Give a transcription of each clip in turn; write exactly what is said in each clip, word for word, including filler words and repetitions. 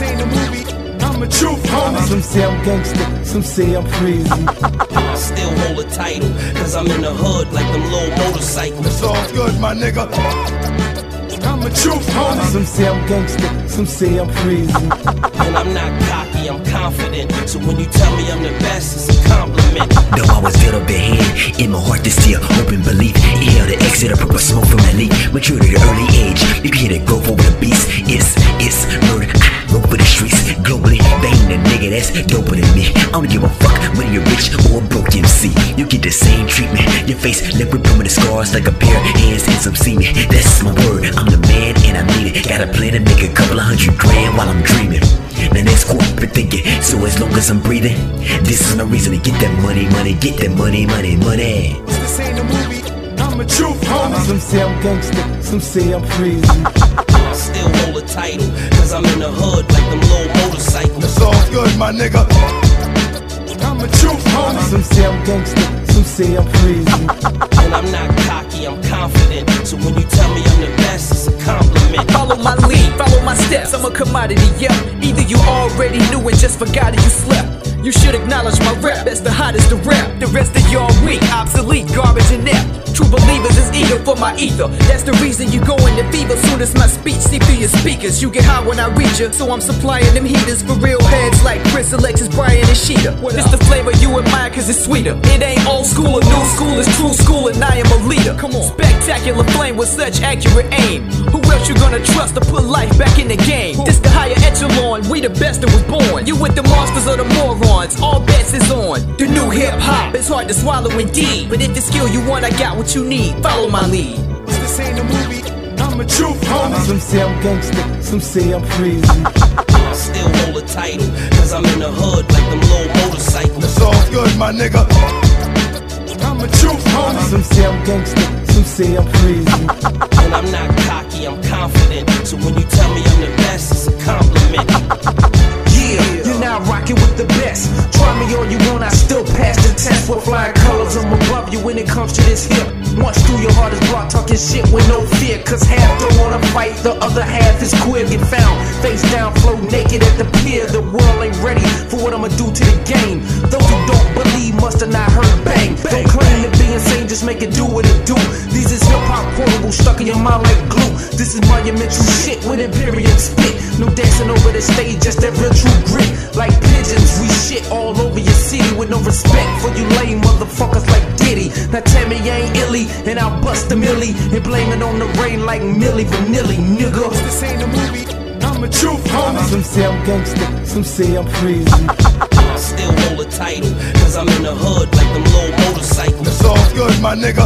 ain't a movie, I'm a truth, homie. Some say I'm gangster, some say I'm crazy. I still hold a title, cause I'm in the hood like them little motorcycles. It's all good, my nigga. I'm a truth, homie. Some say I'm gangster, some say I'm crazy. And I'm not cocky, I'm confident. So when you tell me I'm the best, it's a compliment. Though I was veiled up ahead, in my heart there's still open belief. Inhale the exit of purple smoke from the leaf. Maturity at an early age, you can hear the growth over the beast. It's, it's murder, I rope for the streets. Globally, bang the nigga that's doper than me. I don't give a fuck whether you're rich or broke M C. You get the same treatment, your face left with permanent scars like a pair of hands and some semen. That's my word, I'm the man and I mean it. Got a plan to make a couple of hundred grand while I'm dreaming. The next corporate thinking, so as long as I'm breathing, this is my reason to get that money, money, get that money, money, money. This ain't a movie, I'm a truth, homie. Some say I'm gangster, some say I'm crazy. I still hold a title, cause I'm in the hood like them little motorcycles. It's all good, my nigga. I'm a truth, homie. Some say I'm gangster, some say I'm crazy. And I'm not cocky, I'm confident. So when you tell me I'm the best, it's a compliment. Follow my lead, follow my steps, I'm a commodity, yeah. Either you already knew and just forgot it, you slept. You should acknowledge my rep, that's the hottest to rap. The rest of y'all weak, obsolete, garbage and inept. True believers is eager for my ether. That's the reason you go into fever. Soon as my speech seep through your speakers, you get high when I reach you. So I'm supplying them heaters for real heads like Chris, Alexis, Brian, and Sheeta. It's the flavor you admire cause it's sweeter. It ain't old school or new school, it's true school and I am a leader. Come on. Spectacular flame with such accurate aim. Who else you gonna trust to put life back in the game? This the higher echelon, we the best that was born. You with the monsters or the morons, all bets is on. The new hip hop, it's hard to swallow indeed. But if the skill you want, I got what you need. Follow my lead. This ain't a movie, I'm a truth, homie. Some say I'm gangster, some say I'm crazy. I still hold a title, cause I'm in the hood like them little motorcycles. It's all good, my nigga. I'm a truth, homie. Some say I'm gangster, some say I'm crazy. And I'm not cocky, I'm confident. So when you tell me I'm the best, it's a compliment. Yeah, you're now rocking with the best. Try me all you want, I still pass the test. With flying colors, I'm above you when it comes to this hip. Once through your heart is blocked, talking shit with no fear. Cause half don't wanna fight, the other half is queer. Get found, face down, float naked at the pier. The world ain't ready for what I'ma do to the game. Those who don't believe must have not heard bang. Don't claim to be insane, just make it do what it do. These is hip hop portable, stuck in your mind like glue. This is monumental shit with Imperial spit. No dancing over the stage, just that real true grit. Like pigeons, we shit all over your city with no respect for you lame motherfuckers like Diddy. Now tell me you ain't illy, and I'll bust a millie and blame it on the rain like Milli Vanilli, nigga. This ain't a movie, I'm a truth, homie. Some say I'm gangster, some say I'm crazy. I still hold a title, cause I'm in the hood like them little motorcycles. It's all good, my nigga.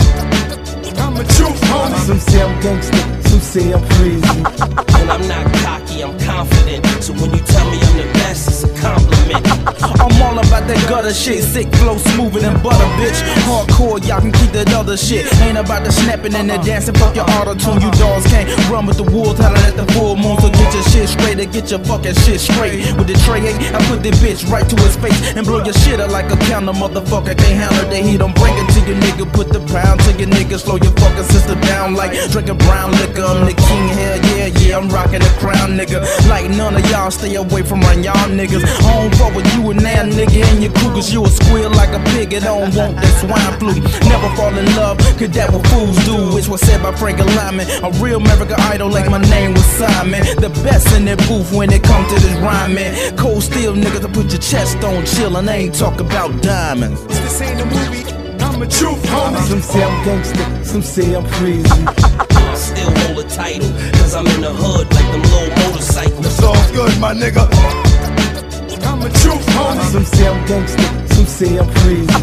I'm a truth, homie. Some say I'm gangster, some say I'm crazy. And I'm not cocky, I'm confident. So when you tell me I'm the best, it's a compliment. I'm all about that gutter shit, sick flow smoother than butter, bitch. Hardcore, y'all can keep that other shit. Ain't about the snapping and the dancing, fuck your auto-tune. You dogs can't run with the wolves, holler at the full moon. So get your shit straight or get your fucking shit straight. With the tray eight, I put this bitch right to his face and blow your shit out like a counter, motherfucker. Can't handle the heat, I'm breaking to your nigga. Put the pound to your nigga, slow your fucking sister down like drinking brown liquor. I'm the king, hell yeah, yeah, I'm rocking the crown, nigga. Like none of y'all, stay away from around y'all niggas. I don't fuck with you and that nigga and your crew, cause you a squeal like a pig, and don't want that swine flu. Never fall in love, cause that what fools do. Which was said by Frank Lyman, a real American idol like my name was Simon. The best in that booth when it come to this rhyming. Cold steel niggas to put your chest on chill, and I ain't talk about diamonds. This ain't a movie, I'm a truth, homie. Some say I'm gangster, some say I'm crazy. I still hold a title, cause I'm in the hood like them little motorcycles. It's all good, my nigga. I'm a truth, homie. Some say I'm gangster, some say I'm crazy.